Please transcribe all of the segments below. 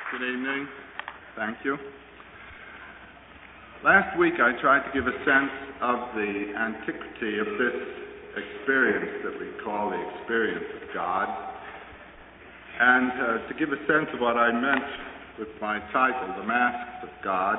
Good evening. Thank you. Last week I tried to give a sense of the antiquity of this experience that we call the experience of God, and to give a sense of what I meant with my title, The Masks of God.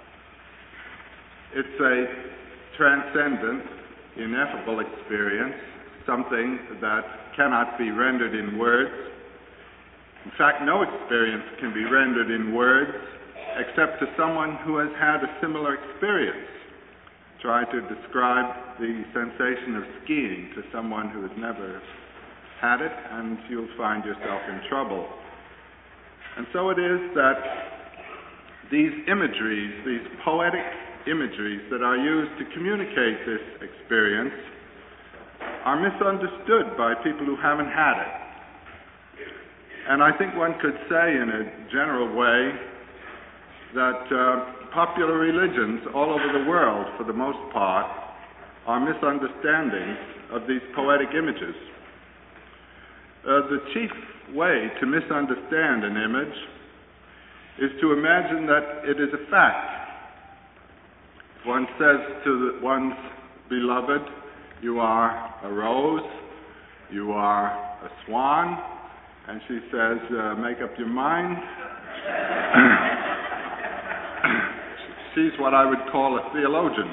It's a transcendent, ineffable experience, something that cannot be rendered in words. In fact, no experience can be rendered in words except to someone who has had a similar experience. Try to describe the sensation of skiing to someone who has never had it, and you'll find yourself in trouble. And so it is that these imageries, these poetic imageries that are used to communicate this experience, are misunderstood by people who haven't had it. And I think one could say in a general way that popular religions all over the world, for the most part, are misunderstandings of these poetic images. The chief way to misunderstand an image is to imagine that it is a fact. One says to one's beloved, "You are a rose, you are a swan," and she says, "Make up your mind." She's what I would call a theologian.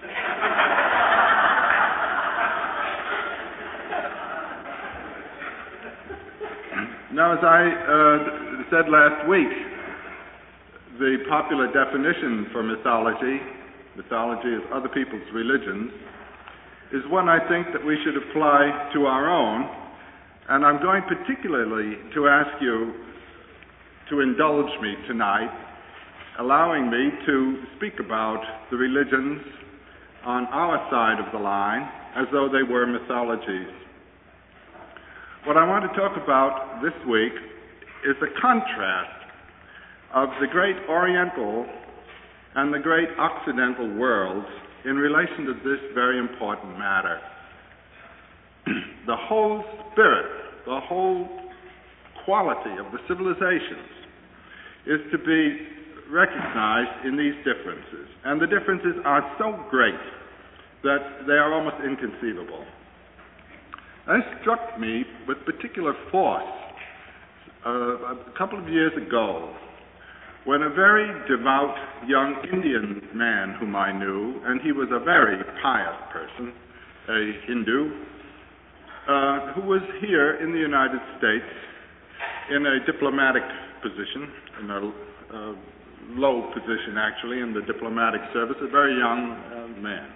Now, as I said last week, the popular definition for mythology is other people's religions, is one I think that we should apply to our own. And I'm going particularly to ask you to indulge me tonight, allowing me to speak about the religions on our side of the line as though they were mythologies. What I want to talk about this week is the contrast of the great Oriental and the great Occidental worlds in relation to this very important matter. The whole spirit, the whole quality of the civilizations is to be recognized in these differences. And the differences are so great that they are almost inconceivable. This struck me with particular force a couple of years ago when a very devout young Indian man whom I knew, and he was a very pious person, a Hindu, who was here in the United States in a diplomatic position, in a low position actually in the diplomatic service, a very young man.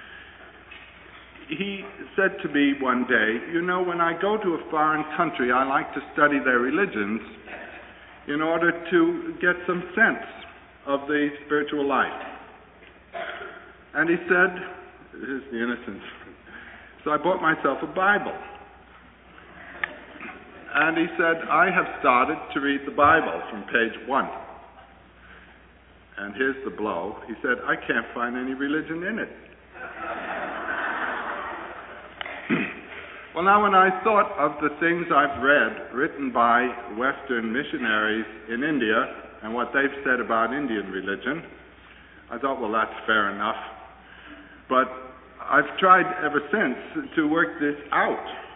He said to me one day, "You know, when I go to a foreign country, I like to study their religions in order to get some sense of the spiritual life." And he said, here's the innocence, so I bought myself a Bible. And he said, "I have started to read the Bible from page 1. And here's the blow. He said, "I can't find any religion in it." Well, now when I thought of the things I've read written by Western missionaries in India and what they've said about Indian religion, I thought, well, that's fair enough. But I've tried ever since to work this out.